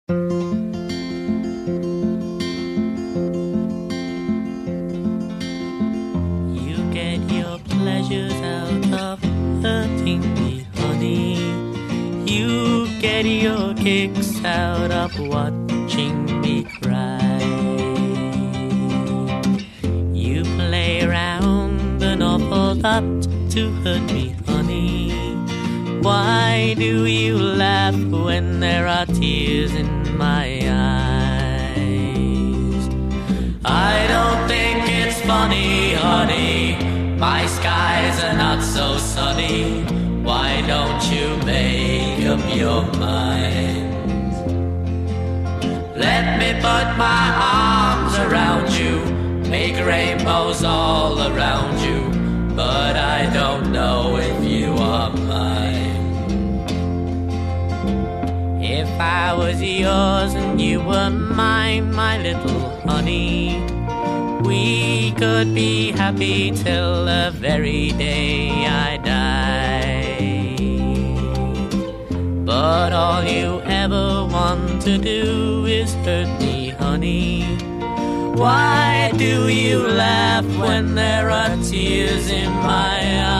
You get your pleasures out of hurting me, honey. You get your kicks out of watching me cry. You play around an awful lot to hurt me, honey. Why do you laugh when there are tears in my eyes? I don't think it's funny, honey. My skies are not so sunny. Why don't you make up your mind? Let me put my arms around you, make rainbows all around you, but I don't know if you are mine. If I was yours and you were mine, my little honey, we could be happy till the very day I die. But all you ever want to do is hurt me, honey. Why do you laugh when there are tears in my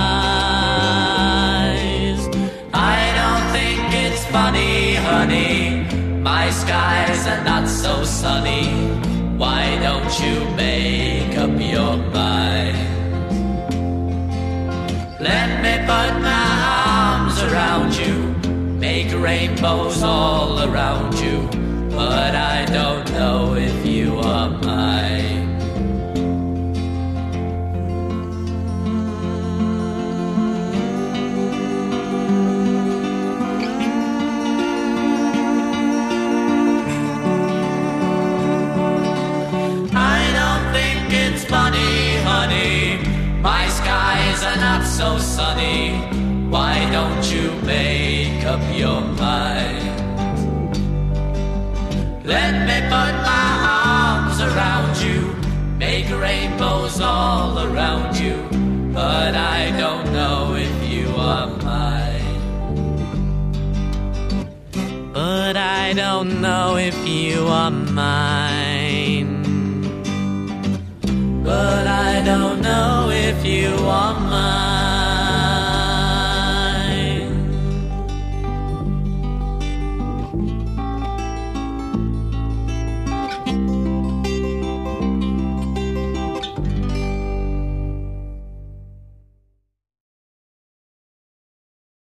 eyes? I don't think it's funny, honey. My skies are not so sunny. Why don't you make up your mind? Let me put my arms around you, make rainbows all around you, but I don't know if you are mine. I don't think it's funny, honey. My skies are not so sunny. Why don't you make up your mind? Let me put my arms around you, make rainbows all around you, but I don't know if you are mine. But I don't know if you are mine. But I don't know if you are mine.